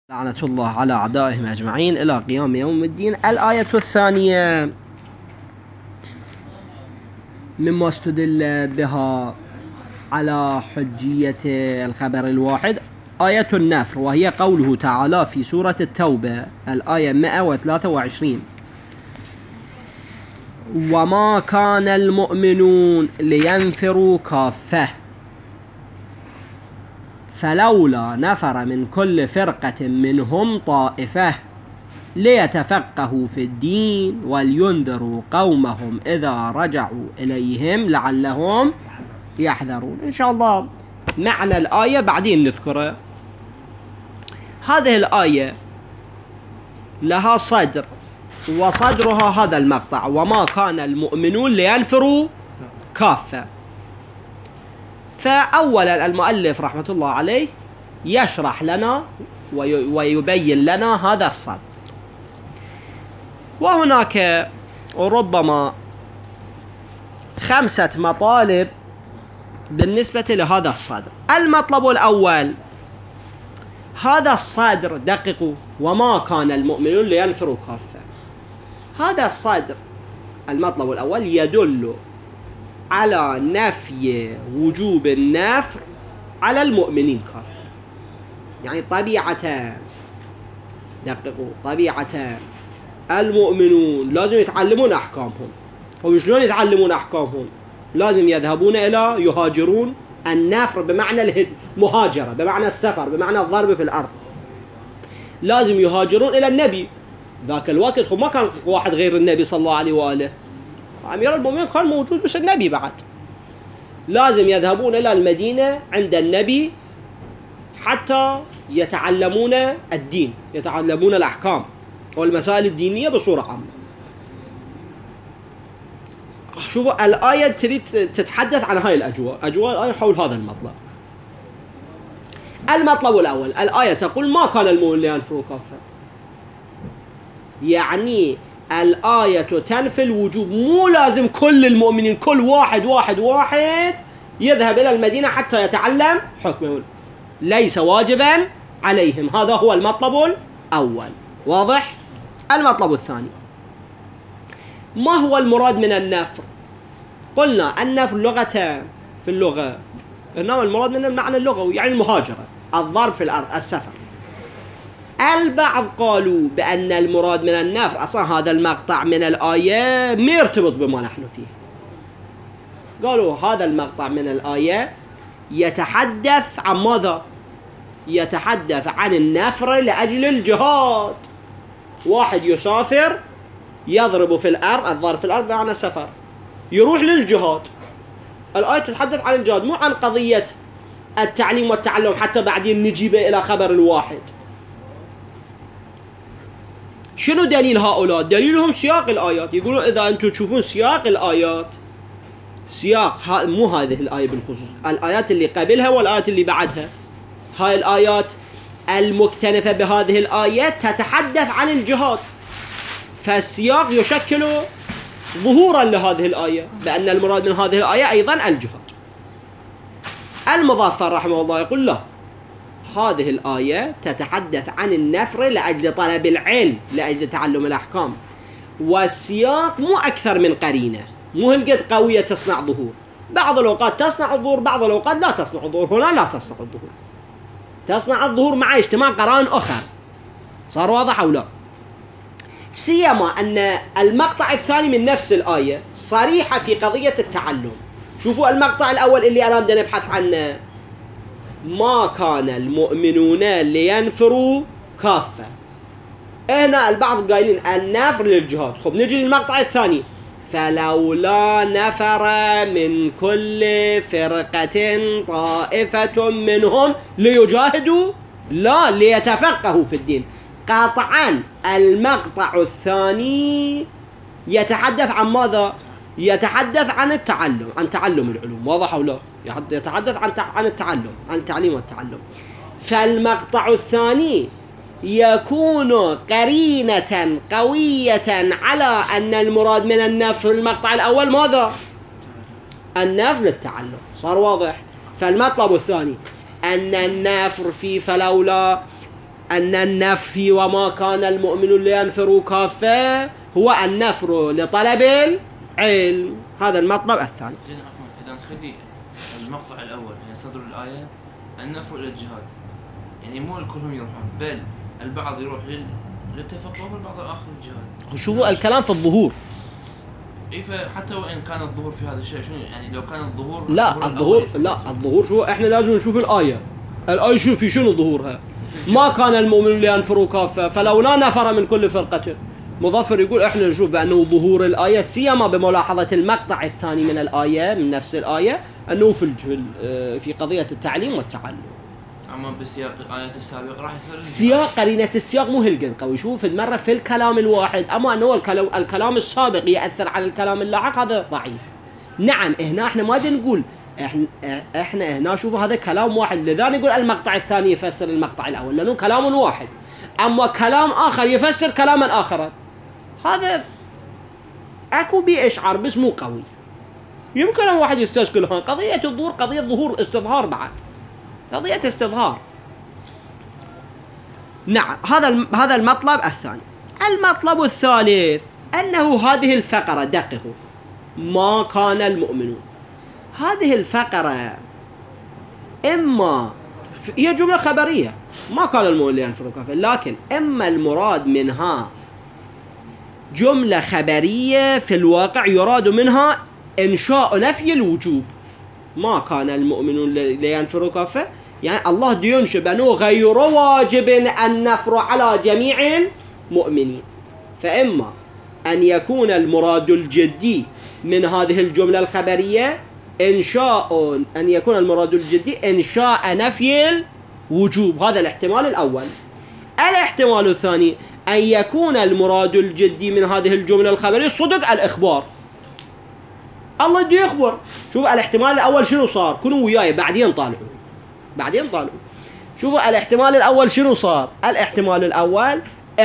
لعنة الله على أعدائهم أجمعين إلى قيام يوم الدين. الآية الثانية مما استدل بها على حجية الخبر الواحد آية النفر، وهي قوله تعالى في سورة التوبة الآية 123: وما كان المؤمنون لينفروا كافة فلولا نفر من كل فرقة منهم طائفة ليتفقهوا في الدين ولينذروا قومهم إذا رجعوا إليهم لعلهم يحذرون. إن شاء الله معنى الآية بعدين نذكره. هذه الآية لها صدر، وصدرها هذا المقطع: وما كان المؤمنون لينفروا كافة. فأولا المؤلف رحمة الله عليه يشرح لنا ويبين لنا هذا الصدر، وهناك ربما 5 مطالب بالنسبة لهذا الصدر. المطلب الأول، هذا الصدر دققوا: وما كان المؤمنون لينفروا كافة. هذا الصدر المطلب الأول يدل على نفي وجوب النفر على المؤمنين كافة. يعني طبيعة، دققوا، طبيعة المؤمنون لازم يتعلمون أحكامهم. وشلون يتعلمون أحكامهم؟ لازم يذهبون إلى يهاجرون. النفر بمعنى المهاجرة، بمعنى السفر، بمعنى الضرب في الأرض. لازم يهاجرون إلى النبي. ذاك الوقت ما كان واحد غير النبي صلى الله عليه وآله، أمير المؤمنين كان موجود بس النبي بعد. لازم يذهبون إلى المدينة عند النبي حتى يتعلمون الدين، يتعلمون الأحكام والمسائل الدينية بصورة عامة. شوفوا الآية تريد تتحدث عن هاي الأجواء، أجواء الآية حول هذا المطلب. المطلب الأول، الآية تقول ما كان المؤمنون لينفروا كافة. يعني الآية تنفي الوجوب، مو لازم كل المؤمنين، كل واحد يذهب إلى المدينة حتى يتعلم حكمه، ليس واجبا عليهم. هذا هو المطلب الأول، واضح؟ المطلب الثاني، ما هو المراد من النفر؟ قلنا النفر لغة في اللغة، إنما المراد من المعنى اللغوي يعني المهاجرة، الضرب في الأرض، السفر. البعض قالوا بأن المراد من النفر أصلا هذا المقطع من الآية ما يرتبط بما نحن فيه. قالوا هذا المقطع من الآية يتحدث عن ماذا؟ يتحدث عن النفر لأجل الجهاد. واحد يسافر يضرب في الأرض، الضرب في الأرض بمعنى سفر، يروح للجهاد. الآية تتحدث عن الجهاد، مو عن قضية التعليم والتعلم حتى بعدين نجيب إلى خبر الواحد. شنو دليل هؤلاء؟ دليلهم سياق الآيات. يقولون إذا أنتم تشوفون سياق الآيات، سياق مو هذه الآية بالخصوص، الآيات اللي قبلها والآيات اللي بعدها، هاي الآيات المكتنفة بهذه الآيات تتحدث عن الجهاد، فالسياق يشكل ظهورا لهذه الآية بأن المراد من هذه الآية أيضا الجهاد. المظفر رحمه الله يقول لا، هذه الآية تتحدث عن النفر لأجل طلب العلم، لأجل تعلم الأحكام، والسياق مو أكثر من قرينة، مو هالقد قوية تصنع ظهور. بعض الأوقات تصنع الظهور، بعض الأوقات لا تصنع الظهور. هنا لا تصنع الظهور، تصنع الظهور مع اجتماع قرائن أخرى. صار واضح أو لا؟ سيما أن المقطع الثاني من نفس الآية صريحة في قضية التعلم. شوفوا المقطع الأول اللي أنا بدنا نبحث عنه: ما كان المؤمنون لينفروا كافة. هنا البعض قايلين النفر للجهاد. خب نجي للمقطع الثاني: فلولا نفر من كل فرقة طائفة منهم ليجاهدوا، لا، ليتفقهوا في الدين. قطعا المقطع الثاني يتحدث عن ماذا؟ يتحدث عن التعلم، عن تعلم العلوم. واضح أو لا؟ يتحدث عن التعلم، عن التعليم والتعلم. فالمقطع الثاني يكون قرينة قوية على أن المراد من النفر المقطع الأول ماذا؟ النفر للتعلم. صار واضح؟ فالمطلب الثاني أن النفر في فلولا أن النفي وما كان المؤمن لينفروا كافة هو النفر لطلب العلم. هذا المطلب الثاني. زين عفوا، إذا نخلي المقطع الأول هي صدر الآية النفر إلى الجهاد، يعني مو الكلهم يروحون، بل البعض يروح للتفقه والبعض الآخر للجهاد. شوفوا الكلام في الظهور. حتى وإن كان الظهور في هذا الشيء، شنو يعني لو كان الظهور الظهور شو احنا لازم نشوف الآية شنو ظهورها. ما كان المؤمن لينفروا كافة فلولا نفر من كل فرقة. مظفر يقول احنا نشوف بأنه ظهور الآية سيما بملاحظة المقطع الثاني من الآية من نفس الآية أنه في قضية التعليم والتعلم. أما بسياق الآية السابقة راح يصير سياق قرينة السياق مو هالقد قوي. شوف مرة في الكلام الواحد، أما أنه الكلام السابق يأثر على الكلام اللاحق هذا ضعيف. نعم هنا احنا ما نقول احنا هنا شوفوا هذا كلام واحد، لذا نقول المقطع الثاني يفسر المقطع الأول لأنه كلام واحد، أما كلام آخر يفسر كلاما آخر. هذا أكو بي إشعار بس مو قوي. يمكن واحد يستشكلها قضية الظهور قضية ظهور استظهار، بعد قضية استظهار. نعم هذا المطلب الثاني. المطلب الثالث أنه هذه الفقرة دققوا ما كان المؤمنون، هذه الفقرة إما هي جملة خبرية ما كان المؤمن لينفروا كافة، لكن إما المراد منها جملة خبرية في الواقع يراد منها إنشاء نفي الوجوب. ما كان المؤمنون لينفروا كافة يعني الله ينشئ بأنه غير واجب النفر على جميع المؤمنين. فإما أن يكون المراد الجدي من هذه الجملة الخبرية إنشاء نفي الوجوب، هذا الاحتمال الأول. الاحتمال الثاني أن يكون المراد الجدي من هذه الجملة الخبرية صدق الإخبار، الله يدي يخبر. شوف الاحتمال الأول شنو صار، كونوا وياي بعدين طالعوا. شوفوا الاحتمال الأول شنو صار. الاحتمال الأول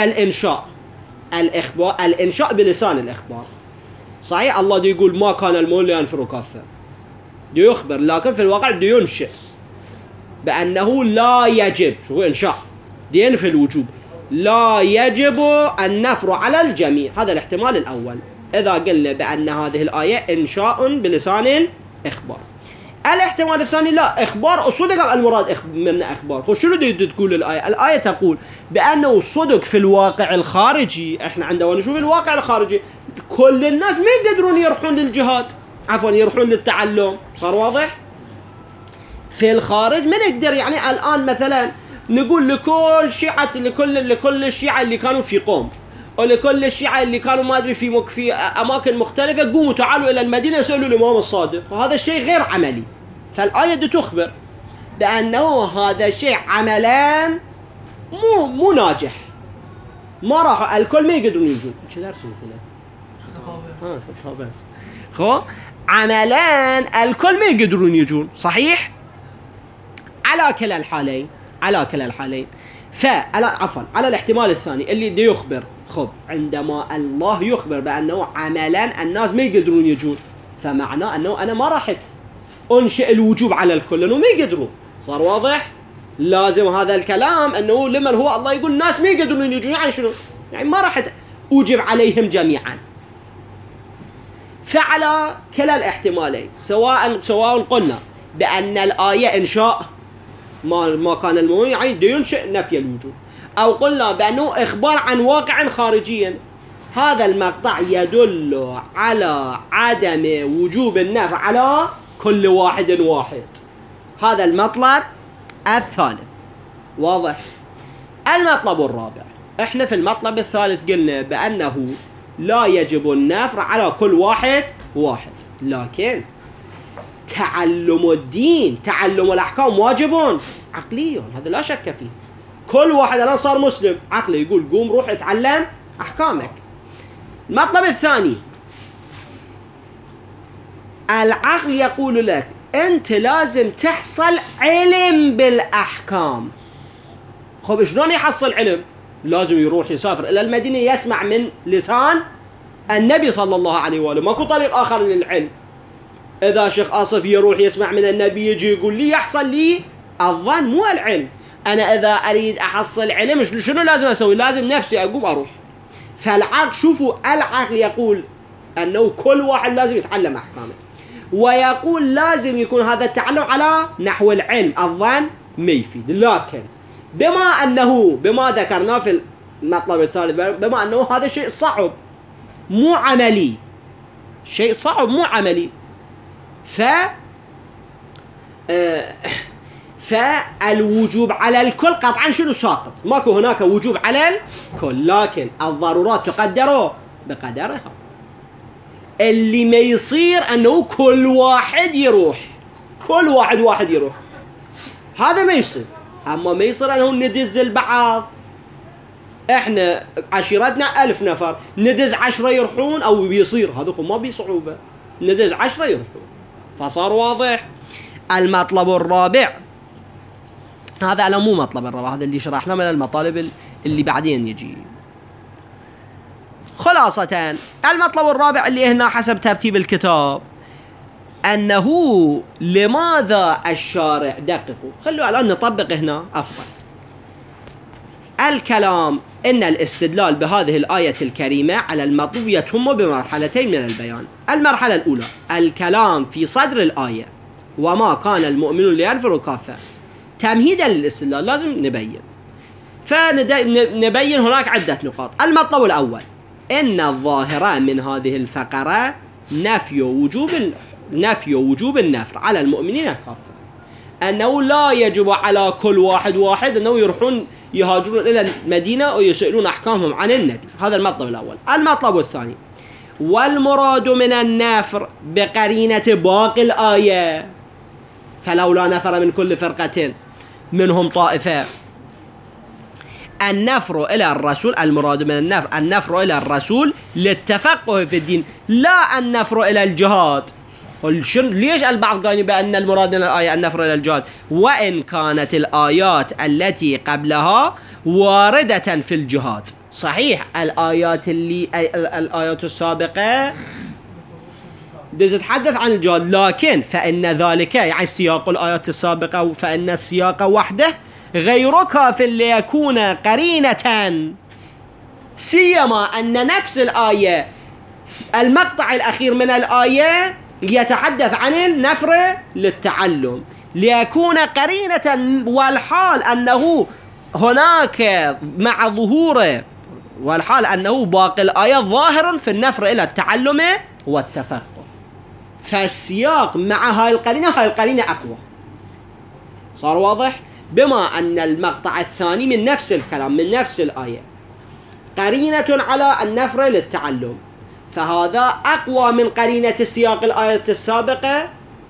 الإنشاء بلسان الإخبار. صحيح الله دي يقول ما كان المؤمن لينفروا كافة، دي يخبر، لكن في الواقع دي ينشئ بأنه لا يجب، شو إنشاء دي ينفي الوجوب، لا يجب النفر على الجميع. هذا الاحتمال الأول إذا قلنا بأن هذه الآية إنشاء بلسان الإخبار. الاحتمال الثاني لا، إخبار صدق المراد من إخبار. شنو دي تقول الآية تقول بأنه صدق في الواقع الخارجي. إحنا عندما نشوف الواقع الخارجي كل الناس ما يقدرون يروحون للجهاد، يروحون للتعلم. صار واضح؟ في الخارج ما نقدر، يعني الآن مثلا نقول لكل الشيعة اللي كانوا في قوم ولكل الشيعة اللي كانوا ما أدري في أماكن مختلفة قوموا تعالوا إلى المدينة يسألوا الإمام الصادق، وهذا الشيء غير عملي. فالآية دي تخبر بأنه هذا الشيء عملان مو ناجح، ما راح الكل ما يقدرون يجون. شو درسوا هنا؟ بس عملان الكل ما يقدرون يجون، صحيح؟ على كلا الحالين على الاحتمال الثاني اللي دي يخبر عندما الله يخبر بأنه عملان الناس ما يقدرون يجون، فمعناه أنه أنا ما راح أنشئ الوجوب على الكل لأنه ما يقدرون. صار واضح؟ لازم هذا الكلام أنه لمن هو الله يقول الناس ما يقدرون يجون، يعني شنو؟ يعني ما راح أوجب عليهم جميعا. فعلى كلا الاحتمالين سواء قلنا بأن الآية إنشاء ما كان المؤمن يعني ينشئ نفي الوجوب، أو قلنا بأنه إخبار عن واقع خارجيا، هذا المقطع يدل على عدم وجوب النفي على كل واحد. هذا المطلب الثالث. واضح؟ المطلب الرابع، احنا في المطلب الثالث قلنا بأنه لا يجب النفر على كل واحد، لكن تعلم الدين تعلم الأحكام واجب عقلي، هذا لا شك فيه. كل واحد الآن صار مسلم عقلي يقول قوم روح اتعلم أحكامك. المطلب الثاني العقل يقول لك أنت لازم تحصل علم بالأحكام. شلون يحصل علم؟ لازم يروح يسافر إلى المدينة يسمع من لسان النبي صلى الله عليه وآله، ماكو طريق آخر للعلم. إذا شيخ آصف يروح يسمع من النبي يجي يقول لي يحصل لي الظن مو العلم. أنا إذا أريد أحصل علم شنو لازم أسوي؟ لازم نفسي أقوم أروح. فالعقل، شوفوا، العقل يقول أنه كل واحد لازم يتعلم أحكامه، ويقول لازم يكون هذا التعلم على نحو العلم، الظن ما يفيد. لكن بما ذكرناه في المطلب الثالث، بما أنه هذا شيء صعب مو عملي، شيء صعب مو عملي، فالوجوب على الكل قطعا شنو ساقط، ماكو هناك وجوب على الكل، لكن الضرورات تقدر بقدرها. اللي ما يصير أنه كل واحد يروح، كل واحد يروح، هذا ما يصير. أما ما يصير أنه ندز البعض، إحنا عشيرتنا 1000 نفر، ندز 10 يروحون أو بيصير، هذا ما بصعوبة، ندز 10 يروحون. فصار واضح. المطلب الرابع، هذا على مو مطلب الرابع، هذا اللي شرحنا من المطالب اللي بعدين يجي. خلاصة المطلب الرابع اللي هنا حسب ترتيب الكتاب، أنه لماذا الشارع دققوا، خلوا الآن نطبق هنا أفضل الكلام. إن الاستدلال بهذه الآية الكريمة على المطلوب يتم بمرحلتين من البيان. المرحلة الأولى الكلام في صدر الآية، وما كان المؤمنون لينفروا كافة. تمهيدا للاستدلال لازم نبين، فنبين هناك عدة نقاط. المطلب الأول، إن الظاهرة من هذه الفقرة نفي وجوب النفر على المؤمنين كافة، أنه لا يجب على كل واحد أنه يروحون يهاجرون إلى المدينة ويسألون أحكامهم عن النبي. هذا المطلب الأول. المطلب الثاني، والمراد من النفر بقرينة باقي الآية، فلولا نفر من كل فرقة منهم طائفة. النفر إلى الرسول، المراد من النفر إلى الرسول للتفقه في الدين، لا النفر إلى الجهاد. ليش البعض قال بأن المراد من الآية النفر إلى الجهاد، وإن كانت الآيات التي قبلها واردة في الجهاد. صحيح الآيات السابقة تتحدث عن الجهاد، لكن فإن ذلك يعني سياق الآيات السابقة، فإن السياق وحده غير كاف ليكون قرينة، سيما أن نفس الآية المقطع الأخير من الآية يتحدث عن النفر للتعلم، ليكون قرينة، والحال أنه هناك مع ظهوره، والحال أنه باقي الآية ظاهر في النفر إلى التعلم والتفقه. فالسياق مع هاي القرينة أقوى. صار واضح؟ بما أن المقطع الثاني من نفس الكلام من نفس الآية قرينة على النفر للتعلم، فهذا أقوى من قرينة السياق الآية السابقة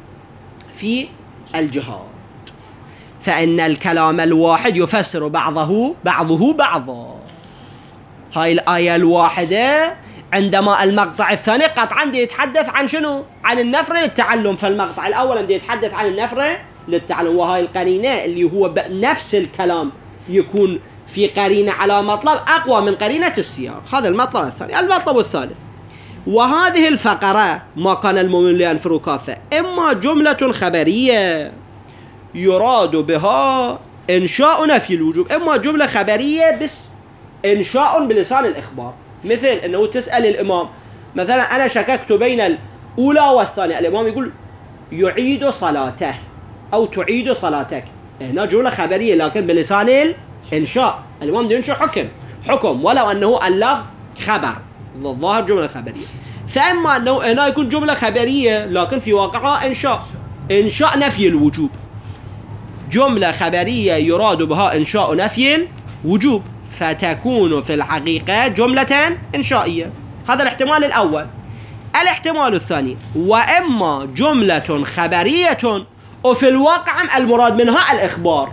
في الجهاد. فإن الكلام الواحد يفسر بعضه بعضا. هاي الآية الواحدة عندما المقطع الثاني قطعا يتحدث عن شنو؟ عن النفر للتعلم، فالمقطع الأول يتحدث عن النفر للتعلم، وهاي القرينة اللي هو نفس الكلام يكون في قرينة على مطلب أقوى من قرينة السياق. هذا المطلب الثاني. المطلب الثالث، وهذه الفقرة ما كان المؤمن لينفروا كافة، إما جملة خبرية يراد بها إنشاء نفي الوجوب، إما جملة خبرية بس إنشاء بلسان الإخبار، مثل أنه تسأل الإمام مثلا أنا شككت بين الأولى والثانية، الإمام يقول يعيد صلاته أو تعيد صلاتك، هنا جملة خبرية لكن بلسان الإنشاء، الإمام ينشأ حكم ولو أنه اللفظ خبر، الظاهر جملة خبرية. فأما أنه هنا يكون جملة خبرية لكن في واقعها إنشاء نفي الوجوب، جملة خبرية يراد بها إنشاء نفي الوجوب، فتكون في الحقيقة جملة إنشائية. هذا الاحتمال الأول. الاحتمال الثاني، وإما جملة خبرية وفي الواقع المراد منها الإخبار،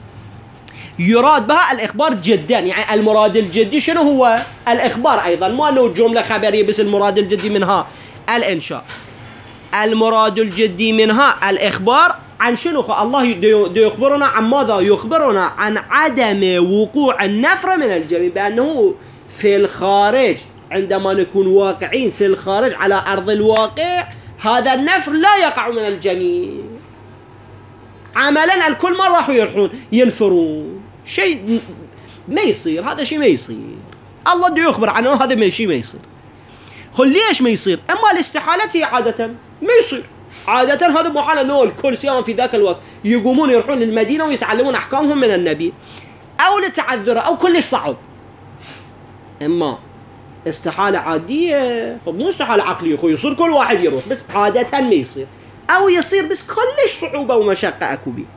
يراد بها الإخبار جدا، يعني المراد الجدي شنو هو؟ الإخبار أيضا، مو أنه جملة خبرية بس المراد الجدي منها الإنشاء، المراد الجدي منها الإخبار عن شنو؟ الله يخبرنا عن ماذا؟ يخبرنا عن عدم وقوع النفر من الجميع، بأنه في الخارج عندما نكون واقعين في الخارج على أرض الواقع هذا النفر لا يقع من الجميع، عملا الكل ما راحوا يروحون ينفرون. شيء ما يصير، هذا شيء ما يصير. الله بده يخبر عنه هذا شيء ما يصير. ليش ما يصير؟ اما الاستحالة هي عادة ما يصير. عادة هذا محال انه الكل سواء في ذاك الوقت يقومون يروحون للمدينة ويتعلمون احكامهم من النبي، او لتعذره او كلش صعب. اما استحالة عادية، مو استحالة عقلية، يصير كل واحد يروح، بس عادة ما يصير، او يصير بس كلش صعوبة ومشقة اكو بيه.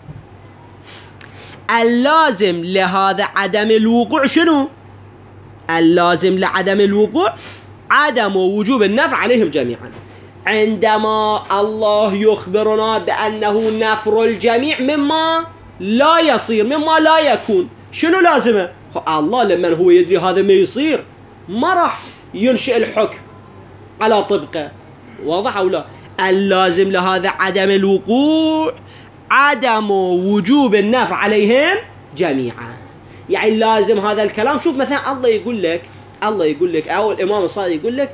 اللازم لهذا عدم الوقوع شنو؟ اللازم لعدم الوقوع عدم وجوب النفر عليهم جميعا. عندما الله يخبرنا بأنه نفر الجميع مما لا يصير، مما لا يكون، شنو لازمه؟ الله لما هو يدري هذا ما يصير ما راح ينشئ الحكم على طبقه. واضح أو لا؟ اللازم لهذا عدم الوقوع عدم وجوب النفر عليهم جميعا. يعني لازم هذا الكلام. شوف مثلا الله يقول لك أو الإمام الصادق يقول لك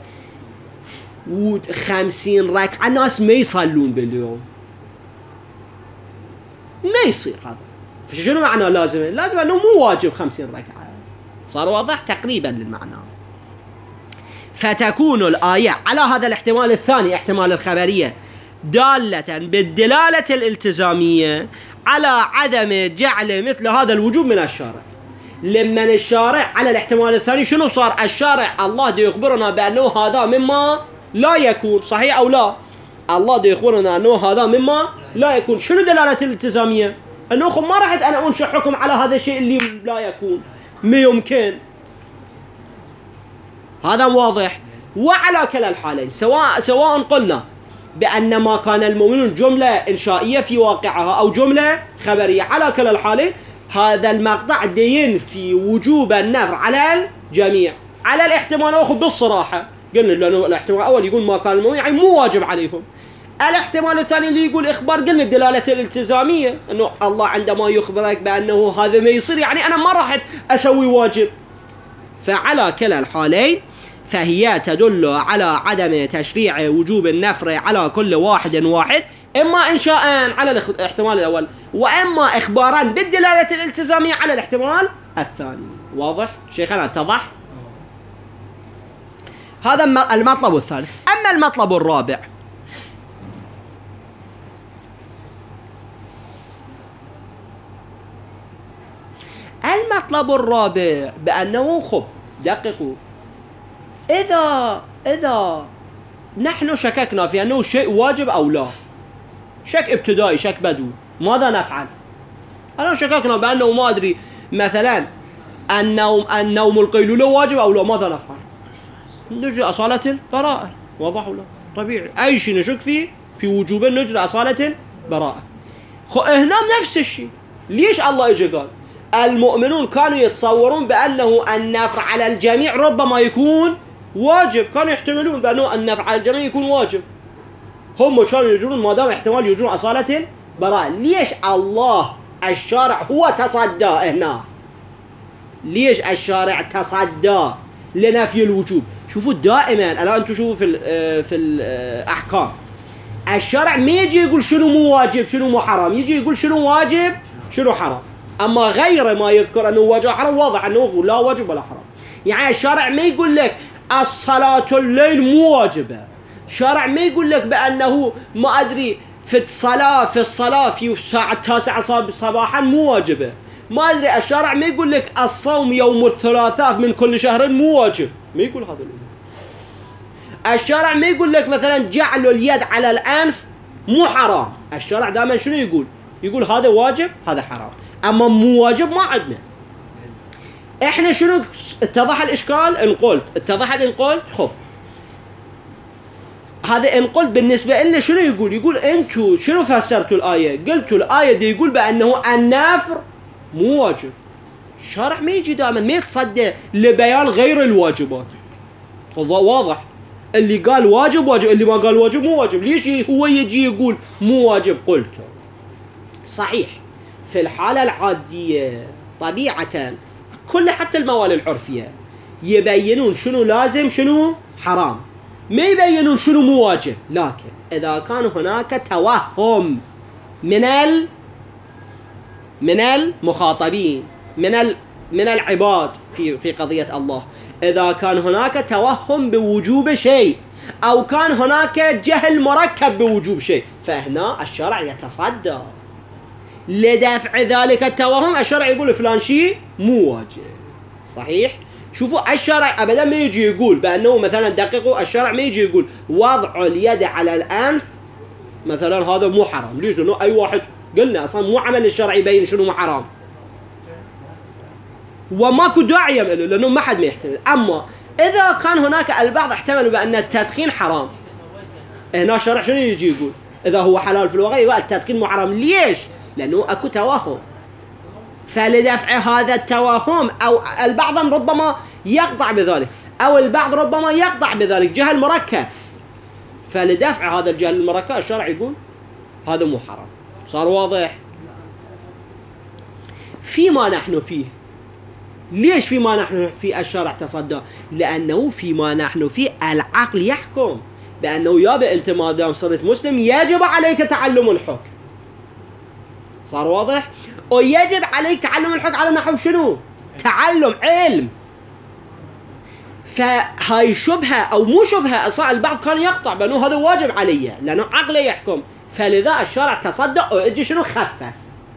50 ركعة الناس ما يصلون باليوم، ما يصير هذا. فشنو معنى لازم؟ لازم أنه مو واجب 50 ركعة. صار واضح تقريبا للمعنى. فتكون الآية على هذا الاحتمال الثاني، احتمال الخبرية، دالة بالدلالة الالتزامية على عدم جعل مثل هذا الوجوب من الشارع. لما الشارع على الاحتمال الثاني شنو صار؟ الشارع الله دي يخبرنا بأنه هذا مما لا يكون، صحيح أو لا؟ الله دي يخبرنا أنه هذا مما لا يكون. شنو دلالة الالتزامية؟ أنه ما رحت أنا أنشئ حكم على هذا الشيء اللي لا يكون، ما يمكن. هذا واضح. وعلى كلا الحالين، سواء قلنا بأن ما كان المؤمنون جملة إنشائية في واقعها أو جملة خبرية، على كلا الحالين هذا المقطع دين في وجوب النفر على الجميع. على الاحتمال الأول بالصراحة قلنا لأنه الاحتمال الأول يقول ما كان المؤمنون يعني مو واجب عليهم. الاحتمال الثاني اللي يقول إخبار قلنا الدلالة الالتزامية، أنه الله عندما يخبرك بأنه هذا ما يصير يعني أنا ما راح أسوي واجب. فعلى كلا الحالين فهي تدل على عدم تشريع وجوب النفر على كل واحد، إما إنشاء على الاحتمال الأول، وإما إخبارا بالدلالة الالتزامية على الاحتمال الثاني. واضح؟ شيخنا اتضح؟ هذا المطلب الثالث. أما المطلب الرابع، بأنه دققوا، إذا نحن شككنا في أنه شيء واجب أو لا، شك ابتدائي، شك بدوي، ماذا نفعل؟ أنا شككنا بأنه ما أدري مثلا النوم القيلولة واجب أو لا، ماذا نفعل؟ نجري أصالة البراءة. واضح ولا؟ طبيعي أي شيء نشك فيه في وجوب نجري أصالة البراءة. هنا نفس الشيء. ليش الله إجا قال المؤمنون كانوا يتصورون بأنه النفر على الجميع ربما يكون واجب، كانوا يحتملون بأنه النفر على الجميع يكون واجب، هم كانوا يجرون ما دام احتمال يجرون أصالة البراءة. ليش الله الشارع هو تصدى هنا؟ ليش الشارع تصدى لنفي الوجوب؟ شوفوا دائما الآن أنتم شوفوا في الأحكام الشارع ما يجي يقول شنو مو واجب شنو مو حرام، يجي يقول شنو واجب شنو حرام. أما غير ما يذكر أنه واجب حرام واضح أنه لا واجب ولا حرام. يعني الشارع ما يقول لك الصلاة الليل مو واجبة، الشارع ما يقول لك بأنه ما أدري في الصلاة في الساعة 9 صباحا مو واجبة، ما أدري. الشارع ما يقول لك الصوم يوم الثلاثاء من كل شهر مو واجب، ما يقول هذا الأمور. الشارع ما يقول لك مثلا جعل اليد على الأنف مو حرام، الشارع دائما شنو يقول هذا واجب هذا حرام، أما مو واجب ما عندنا. إحنا شنو اتضح الإشكال؟ إن قلت خب هذا إن قلت بالنسبة لنا شنو يقول أنتوا شنو فسرتوا الآية؟ قلتوا الآية دي يقول بأنه النفر مو واجب. الشارع ما يجي دائما ما يتصدى لبيان غير الواجبات. واضح؟ اللي قال واجب واجب، اللي ما قال واجب مو واجب. ليش هو يجي يقول مو واجب؟ قلت صحيح في الحالة العادية طبيعة كل حتى الموال العرفية يبينون شنو لازم شنو حرام، ما يبينون شنو مو واجب. لكن إذا كان هناك توهم من من المخاطبين من العباد في قضية الله، إذا كان هناك توهم بوجوب شيء أو كان هناك جهل مركب بوجوب شيء، فهنا الشرع يتصدى لدفع ذلك التوهم. الشرع يقول فلان شيء مو واجب. صحيح؟ شوفوا الشرع أبدا ما يجي يقول بأنه مثلا دققوا، الشرع ما يجي يقول وضع اليد على الأنف مثلا هذا مو حرام. ليش؟ لأنه أي واحد قلنا أصلا مو عمل الشرع يبين شنو مو حرام، وماكو داعي له لأنه ما حد ما يحتمل. أما إذا كان هناك البعض احتملوا بأن التدخين حرام، هنا الشرع شنو يجي يقول؟ إذا هو حلال في الواقع يبقى التدخين مو حرام. ليش؟ لأنه أكو توهم. فلدفع هذا التوهم، أو البعض ربما يقطع بذلك، أو البعض ربما يقطع بذلك جهل مركب، فلدفع هذا الجهل المركب الشرع يقول هذا مو حرام. صار واضح؟ فيما نحن فيه، ليش فيما نحن فيه الشرع تصدى؟ لأنه فيما نحن فيه العقل يحكم بأنه يابا أنت ما دام صرت مسلم يجب عليك تعلم الحكم. صار واضح؟ ويجب عليك تعلم الحكم على نحو شنو؟ تعلم علم. فهاي شبهة أو مو شبهة، أصلا البعض كان يقطع بأنه هذا واجب علي لأنه عقله يحكم، فلذا الشرع تصدى وإجي شنو؟ خفف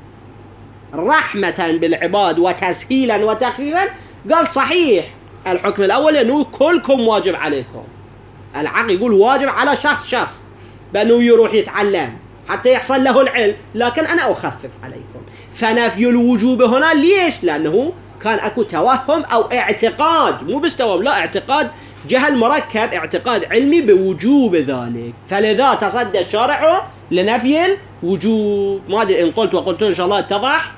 رحمة بالعباد وتسهيلا وتخفيفا. قال صحيح الحكم الأول أنه كلكم واجب عليكم، العقل يقول واجب على شخص بأنه يروح يتعلم حتى يحصل له العلم، لكن أنا أخفف عليكم. فنفي الوجوب هنا ليش؟ لأنه كان أكو توهم أو اعتقاد، مو بس توهم، لا، اعتقاد جهل مركب، اعتقاد علمي بوجوب ذلك، فلذا تصدى الشارع لنفي الوجوب. ما أدري إن قلت وقلت إن شاء الله اتضح.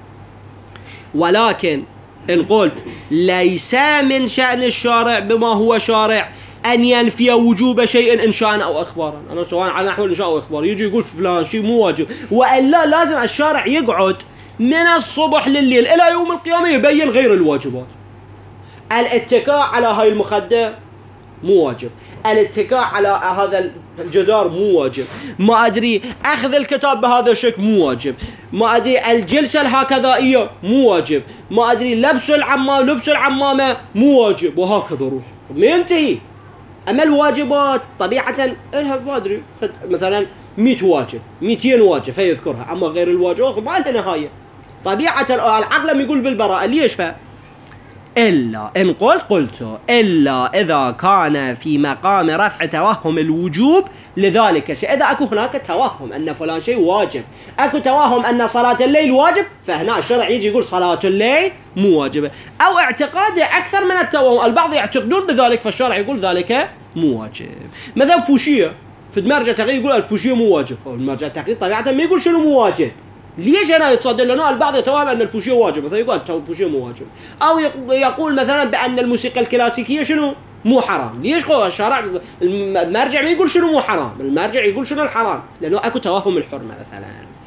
ولكن إن قلت ليس من شأن الشارع بما هو شارع أن ينفي وجوب شيء إنشاء أو إخبارا. أنا سواء على نحو الإنشاء أو إخبار يجي يقول فلان شيء مو واجب، وإلا لازم الشارع يقعد من الصبح لليل إلى يوم القيامة يبين غير الواجبات. الاتكاء على هاي المخدة مو واجب، الاتكاء على هذا الجدار مو واجب، ما أدري أخذ الكتاب بهذا الشكل مو واجب، ما أدري الجلسة الهكذائية مو واجب، ما أدري لبس العمامة مو واجب، وهكذا روح ما ينتهي. أما الواجبات طبيعة إلها ما أدري مثلا 100 واجب 200 واجب فيذكرها، أما غير الواجبات ما لها نهاية. طبيعة العقل لم يقول بالبراءة. ليش؟ إلا إن قلت إلا إذا كان في مقام رفع توهم الوجوب لذلك شيء. إذا أكو هناك توهم أن فلان شيء واجب، أكو توهم أن صلاة الليل واجب، فهنا الشرع يجي يقول صلاة الليل مو واجبة. أو اعتقاد أكثر من التوهم، البعض يعتقدون بذلك فالشرع يقول ذلك مو واجب. مثلا بوشية في مرجع تقرير يقول البوشية مو واجب، المرجع تقرير طبيعة ما يقول شنو مو واجب. ليش أنا يتصدر؟ لأنه البعض يتوهم أن البوشية واجب، مثلا يقول البوشية مو واجب، أو يقول مثلا بأن الموسيقى الكلاسيكية شنو مو حرام. ليش؟ الشرع المرجع ما يقول شنو مو حرام، المرجع يقول شنو الحرام، لأنه أكو توهم الحرمة مثلا.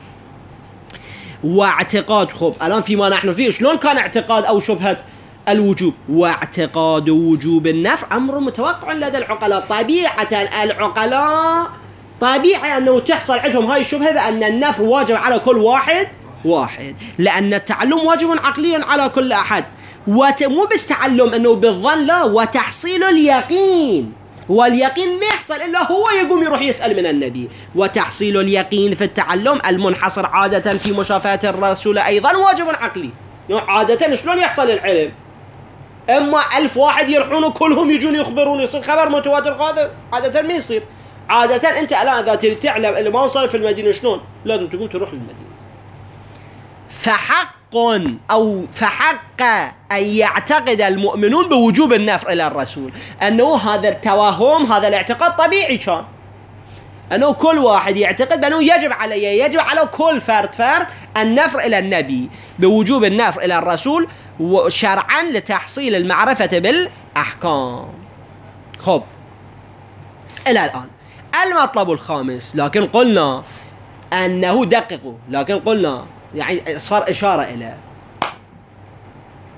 واعتقاد الآن فيما نحن فيه شلون كان اعتقاد أو شبهة الوجوب؟ واعتقاد وجوب النفع أمر متوقع لدى العقلاء. طبيعة العقلاء طبيعي أنه تحصل عندهم هاي الشبهة بأن النفع واجب على كل واحد، لأن التعلم واجب عقليا على كل أحد، مو بس تعلم أنه بالظن، لا، وتحصيل اليقين، واليقين ما يحصل إلا هو يقوم يروح يسأل من النبي. وتحصيل اليقين في التعلم المنحصر عادة في مشافهة الرسول أيضا واجب عقلي. عادة شلون يحصل العلم؟ إما 1000 واحد يرحون كلهم يجون يخبرون يصير خبر متواتر، هذا عادة ما يصير. عادة أنت الآن إذا تريد تعلم اللي ما وصل في المدينة شلون، لازم تقوم تروح للمدينة. فحق أن يعتقد المؤمنون بوجوب النفع إلى الرسول، أنه هذا التوهم هذا الاعتقاد طبيعي كان، أنه كل واحد يعتقد أنه يجب على كل فرد النفع إلى النبي بوجوب النفع إلى الرسول شرعا لتحصيل المعرفة بالأحكام. خب إلى الآن المطلب الخامس، لكن قلنا أنه دققوا، لكن قلنا يعني صار إشارة إلى،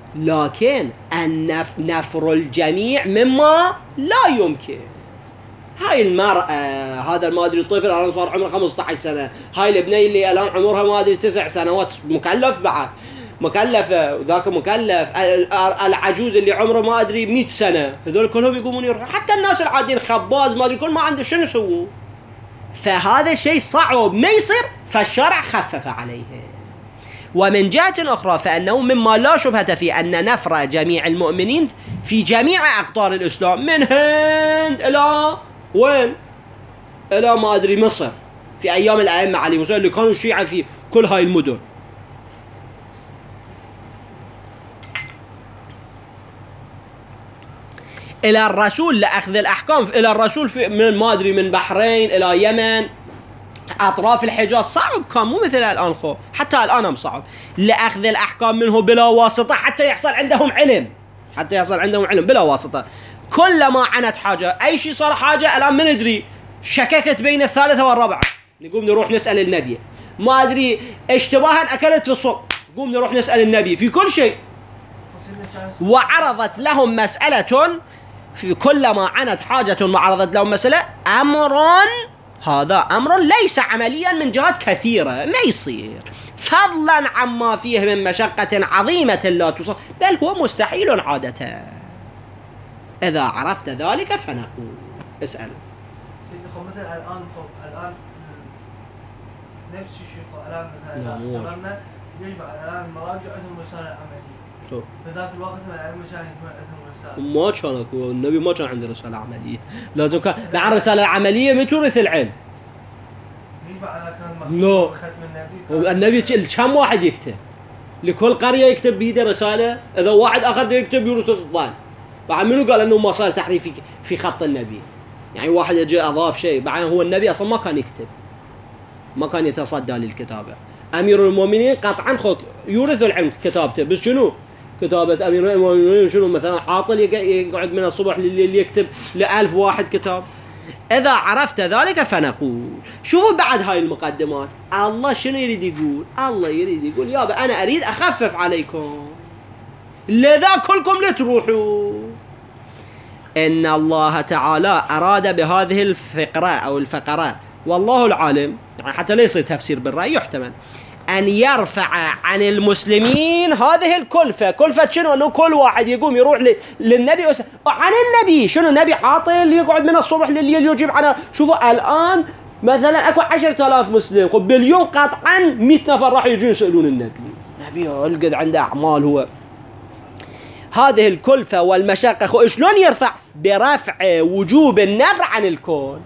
لكن نفر الجميع مما لا يمكن. هاي المرأة، هذا ما ادري الطفل الان صار عمره 15 سنة، هاي البنية اللي الان عمرها ما ادري 9 سنوات مكلف بعد، مكلفة وذاك مكلف، العجوز اللي عمره ما ادري 100 سنة، هذول كلهم يقومون يروحون، حتى الناس العاديين خباز ما ادري كل ما عنده شنو يسوون. فهذا شيء صعب ما يصير، فالشرع خفف عليه. ومن جهة أخرى فإنه مما لا شبهة فيه أن نفر جميع المؤمنين في جميع أقطار الإسلام من هند إلى وين؟ إلى ما أدري مصر في أيام الأئمة عليهم السلام اللي كانوا الشيعة في كل هاي المدن. إلى الرسول لأخذ الأحكام، إلى الرسول في من ما أدري من بحرين إلى يمن أطراف الحجاز، صعب كان مو مثل الآن، حتى الآن صعب لأخذ الأحكام منه بلا واسطة، حتى يحصل عندهم علم بلا واسطة. كلما عنت حاجة أي شيء صار حاجة الآن ما ندري، شككت بين الثالثة والرابعة نقوم نروح نسأل النبي، ما أدري اشتباها أكلت في الصوم نقوم نروح نسأل النبي في كل شيء. وعرضت لهم مسألة، في كلما عنت حاجة وعرضت لهم مسألة هذا أمر ليس عمليا من جهات كثيرة ما يصير، فضلا عما فيه من مشقة عظيمة لا توصف، بل هو مستحيل عادة. إذا عرفت ذلك فنقول اسأل. سيدنا مثلا الآن نفس الشيء الآن مثلا يجمع الآن المراجع عندهم رسالة عملية، في ذاك الوقت المشايخ يكون عندهم رسالة، ما كان اكو النبي ما كان عنده رسالة عملية، لازم كان مع الرسالة العملية ما تورث العلم. يجمع هذا كان مخطوط ختم النبي كم واحد يكتب لكل قرية يكتب بيده رسالة، إذا واحد آخر يكتب يورث الظن. بعد منو قال إنه ما صار تحريف في خط النبي؟ يعني واحد يجي أضاف شيء، بعد هو النبي أصلا ما كان يكتب، ما كان يتصدى للكتابة. أمير المؤمنين قطعا يورث العلم كتابته، بس شنو كتابة أمير المؤمنين؟ شنو مثلا عاطل يقعد من الصبح لليل يكتب ل1000 واحد كتاب. إذا عرفت ذلك فنقول. شوفوا بعد هاي المقدمات الله شنو يريد يقول؟ الله يريد يقول يابا أنا أريد أخفف عليكم، لذا كلكم لتروحوا. إن الله تعالى أراد بهذه الفقرة أو الفقرات والله العالم، يعني حتى لا يصير تفسير بالرأي يحتمل، أن يرفع عن المسلمين هذه الكلفة. كلفة شنو؟ أنه كل واحد يقوم يروح للنبي عن النبي. شنو النبي عاطل يقعد من الصبح لليل يجيب عنه. شوفوا الآن مثلا أكو 10,000 مسلم، خب باليوم قطعا 100 نفر راح يجون يسألون النبي يلقد عنده أعمال. هو هذه الكلفة والمشقة شلون يرفع؟ برفع وجوب النفر عن الكل.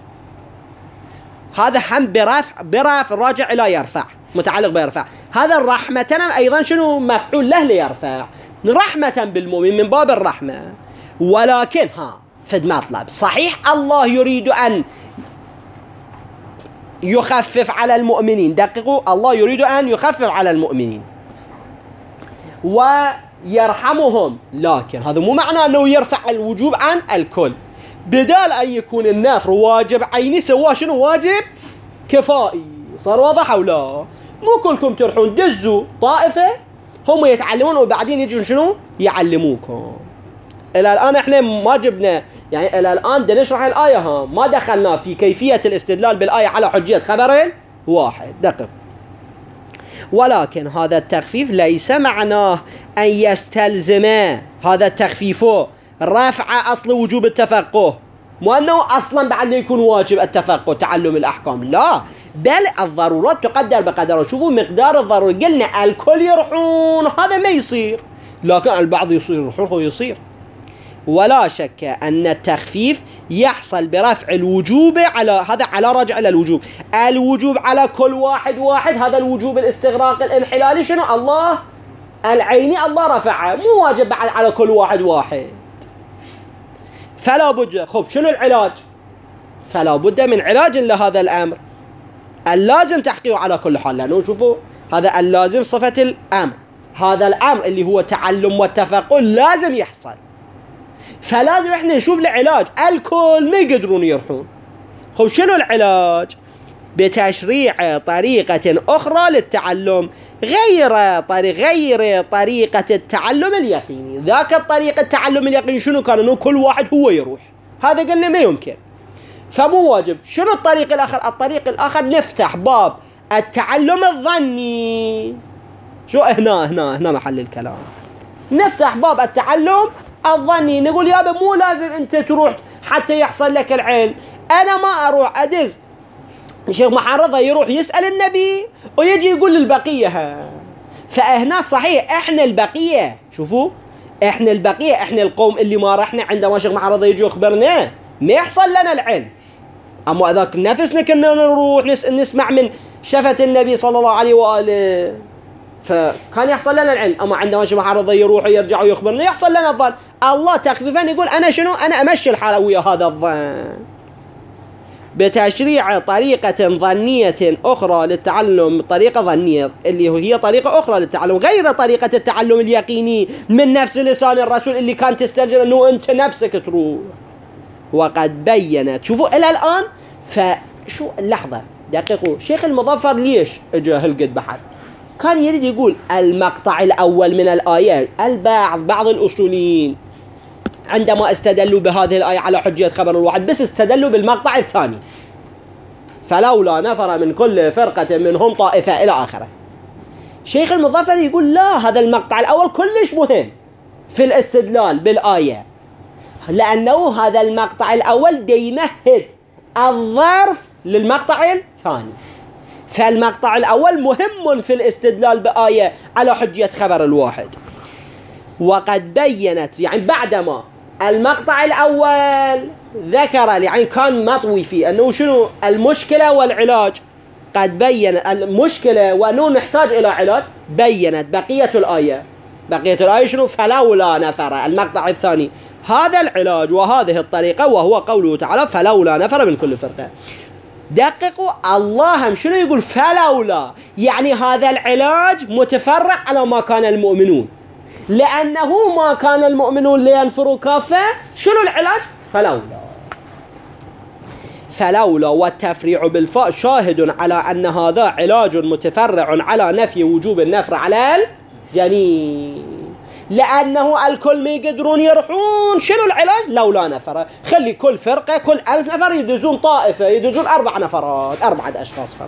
هذا هم برفع راجع إلى يرفع، متعلق بيرفع. هذا الرحمة أيضا شنو مفعول له ليرفع، رحمة بالمؤمن من باب الرحمة. ولكن فد مطلب صحيح الله يريد أن يخفف على المؤمنين، دققوا، الله يريد أن يخفف على المؤمنين ويرحمهم، لكن هذا مو معنى أنه يرفع الوجوب عن الكل. بدال أن يكون النفر واجب عيني سواه شنو واجب كفائي. صار واضح أو لا؟ مو كلكم تروحون دزوا طائفة هم يتعلمون وبعدين يجون شنو يعلموكم. إلى الآن إحنا ما جبنا، يعني إلى الآن بدنا نشرح الآية، ما دخلنا في كيفية الاستدلال بالآية على حجية خبر واحد. دقق. ولكن هذا التخفيف ليس معناه أن يستلزم هذا التخفيف رفع أصل وجوب التفقه، مو أنه أصلا بعد يكون واجب التفقه تعلم الأحكام، لا، بل الضرورات تقدر بقدرها. شوفوا مقدار الضرورة، قلنا الكل يروحون هذا ما يصير، لكن البعض يروحون هو يصير. ولا شك أن التخفيف يحصل برفع الوجوب على هذا، على راجع إلى الوجوب على كل واحد هذا الوجوب الاستغراق الانحلالي شنو الله العيني الله رفعه، مو واجب بعد على كل واحد. فلا بد. خب شنو العلاج؟ فلا بد من علاج لهذا الأمر، اللازم تحقيقه على كل حال. لأنه شوفوا هذا اللازم صفة الأمر، هذا الأمر اللي هو تعلم والتفقه لازم يحصل، فلازم احنا نشوف العلاج. الكل ما يقدرون يروحون. خب شنو العلاج؟ بتشريع طريقة أخرى للتعلم غير طريقة التعلم اليقيني. ذاك الطريقة التعلم اليقيني شنو كان؟ إنه كل واحد هو يروح، هذا قلنا ما يمكن. فمو واجب. شنو الطريق الآخر؟ الطريق الآخر نفتح باب التعلم الظني. شو هنا محل الكلام. نفتح باب التعلم الظني، نقول يابا مو لازم انت تروح حتى يحصل لك العلم. انا ما اروح ادز الشيخ محرضة يروح يسأل النبي ويجي يقول للبقية. فهنا صحيح احنا البقية، شوفوا احنا البقية، احنا القوم اللي ما رحنا عندما الشيخ محرضة يجي يخبرنا ما يحصل لنا العلم. اما ذاك نفسنا كنا نروح نسمع من شفة النبي صلى الله عليه وآله، فكان يحصل لنا العلم. اما عندما الشيخ محرضة يروح ويرجع ويخبرنا يحصل لنا الظن. الله تخفيفا يقول انا شنو؟ انا امشي الحالة ويا هذا الظن بتشريع طريقة ظنية أخرى للتعلم. طريقة ظنية اللي هي طريقة أخرى للتعلم غير طريقة التعلم اليقيني من نفس لسان الرسول اللي كان تستلزم أنه أنت نفسك تروح. وقد بينت، شوفوا إلى الآن، فشو اللحظة دقيقوا، شيخ المظفر ليش اجى هالقد بحر؟ كان يريد يقول المقطع الأول من الآية. بعض الأصوليين عندما استدلوا بهذه الآية على حجية خبر الواحد بس استدلوا بالمقطع الثاني، فلولا نفر من كل فرقة منهم طائفة إلى آخره. شيخ المظفر يقول لا، هذا المقطع الأول كلش مهم في الاستدلال بالآية، لأنه هذا المقطع الأول يمهد الظرف للمقطع الثاني. فالمقطع الأول مهم في الاستدلال بآية على حجية خبر الواحد. وقد بينت، يعني بعدما المقطع الأول ذكر يعني كان مطوي فيه أنه شنو المشكلة والعلاج، قد بين المشكلة وأنه نحتاج إلى علاج، بينت بقية الآية شنو؟ فلولا نفر. المقطع الثاني هذا العلاج وهذه الطريقة، وهو قوله تعالى فلولا نفر من كل فرقة. دققوا الله هم شنو يقول فلولا، يعني هذا العلاج متفرع على ما كان المؤمنون، لأنه ما كان المؤمنون لينفروا كافة. شنو العلاج؟ فلولا والتفريع بالفاء شاهد على أن هذا علاج متفرع على نفي وجوب النفر على الجميع، لأنه الكل ما يقدرون يروحون. شنو العلاج؟ لولا نفر، خلي كل فرقة كل 1000 نفر يدزون طائفة، يدزون 4 نفرات، 4 أشخاص فقط.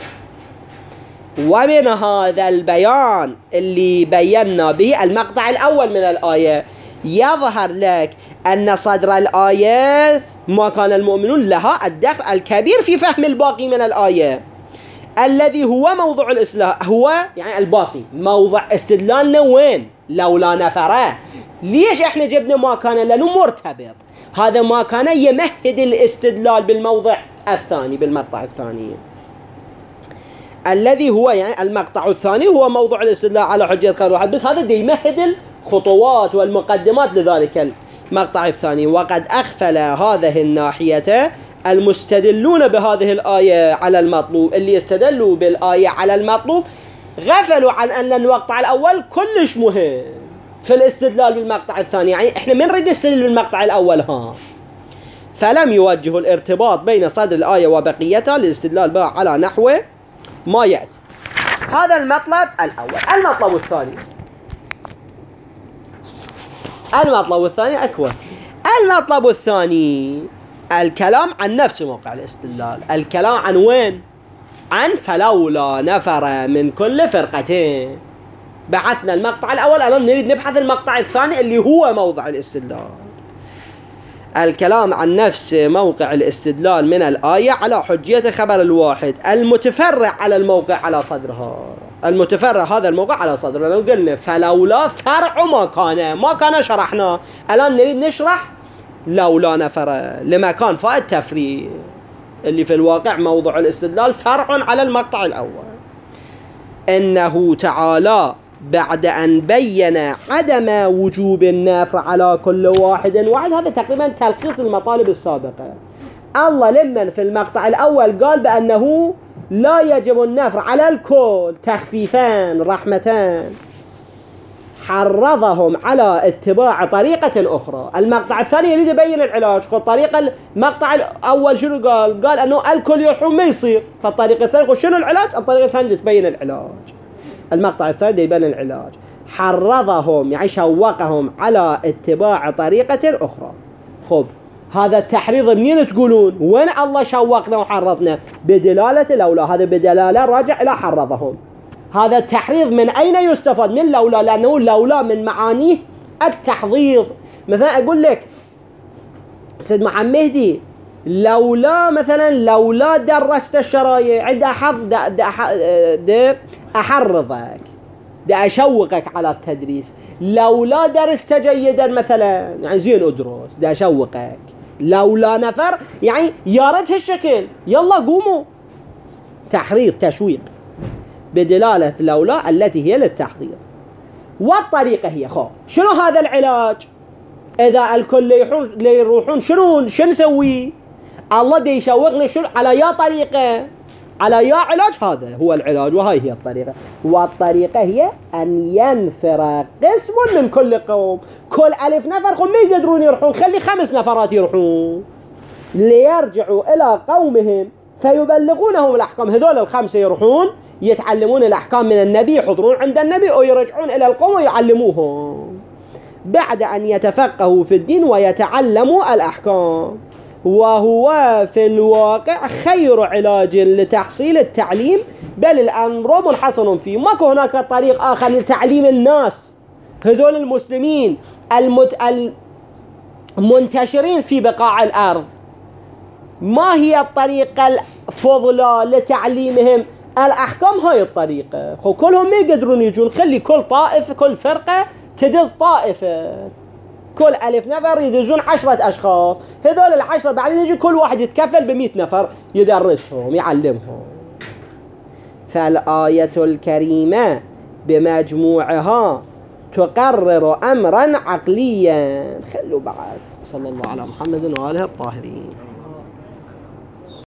ومن هذا البيان اللي بينا به المقطع الأول من الآية يظهر لك أن صدر الآية ما كان المؤمنون لها الدخل الكبير في فهم الباقي من الآية، الذي هو موضوع الإصلاح. هو يعني الباقي موضع استدلالنا وين؟ لولا نفره. ليش احنا جبنا ما كان؟ لأنه مرتبط. هذا ما كان يمهد الاستدلال بالموضع الثاني، بالمقطع الثاني الذي هو يعني المقطع الثاني هو موضوع الاستدلال على حجية خبر الواحد، بس هذا يمهد الخطوات والمقدمات لذلك المقطع الثاني. وقد أغفل هذه الناحية المستدلون بهذه الآية على المطلوب، اللي يستدلوا بالآية على المطلوب غفلوا عن أن المقطع الأول كلش مهم في الاستدلال بالمقطع الثاني. يعني احنا من نريد نستدل بالمقطع الأول فلم يوجهوا الارتباط بين صدر الآية وبقيتها للاستدلال بها على نحو ما يأتي. هذا المطلب الأول. المطلب الثاني أكبر. المطلب الثاني الكلام عن نفس موقع الاستدلال. الكلام عن وين؟ عن فلولا نفر من كل فرقتين. بحثنا المقطع الأول، الآن نريد نبحث المقطع الثاني اللي هو موضع الاستدلال. الكلام عن نفس موقع الاستدلال من الآية على حجية خبر الواحد المتفرع على الموقع على صدرها. المتفرع هذا الموقع على صدرها، لو قلنا فلولا فرع ما كان شرحنا، الآن نريد نشرح لولا نفر لما كان فائد تفريع، اللي في الواقع موضوع الاستدلال فرع على المقطع الأول. إنه تعالى بعد أن بين عدم وجوب النفر على كل واحد، هذا تقريبا تلخيص المطالب السابقة. الله لمن في المقطع الأول قال بأنه لا يجب النفر على الكل تخفيفان رحمتان، حرضهم على اتباع طريقة أخرى. المقطع الثاني يريد يبين العلاج. طريقة المقطع الأول شنو قال أنه الكل يروحون ما يصير، فالطريقة الثانية شنو العلاج؟ الطريقة الثانية تبين العلاج. المقطع الثاني يبين العلاج. حرضهم يعني شوقهم على اتباع طريقة أخرى. هذا التحريض منين تقولون؟ وين الله شوقنا وحرضنا؟ بدلالة لولا. هذا بدلالة راجع إلى حرضهم. هذا التحريض من أين يستفاد؟ من لولا، لأنه لولا من معانيه التحضيض. مثلا أقول لك سيد محمد مهدي، لولا مثلا لولا درست الشرايع عند أحرضك، أشوقك على التدريس. لولا درست جيدا مثلا، يعني زين أدرس، أشوقك. لولا نفر يعني يا ريت هالشكل، يلا قوموا. تحريض، تشويق بدلالة لولا التي هي للتحضير. والطريقة هي شنو هذا العلاج؟ إذا الكل يروحون شنو نسوي؟ الله دي يشوقنا شنو؟ على يا طريقة، على يا علاج. هذا هو العلاج وهاي هي الطريقة. والطريقة هي أن ينفر قسم من كل قوم. كل 1000 نفر ما يقدرون يروحون، خلي 5 نفرات يروحون ليرجعوا إلى قومهم فيبلغونهم الأحكام. هذول ال5 يروحون يتعلمون الأحكام من النبي، يحضرون عند النبي ويرجعون إلى القوم ويعلموهم بعد أن يتفقهوا في الدين ويتعلموا الأحكام. وهو في الواقع خير علاج لتحصيل التعليم، بل الأمر منحصر فيه. ماكو هناك طريق آخر لتعليم الناس هذول المسلمين المنتشرين في بقاع الأرض. ما هي الطريقة الفضلى لتعليمهم الأحكام؟ هاي الطريقة. كلهم ما يقدرون يجون، خلي كل طائفة كل فرقة تدز طائفة، كل 1000 نفر يدزون 10 أشخاص. هذول ال10 بعدين يجي كل واحد يتكفل ب100 نفر يدرسهم يعلمهم. فالآية الكريمة بمجموعها تقرر أمرا عقليا. خلوا بعد. صلى الله على محمد وآله الطاهرين.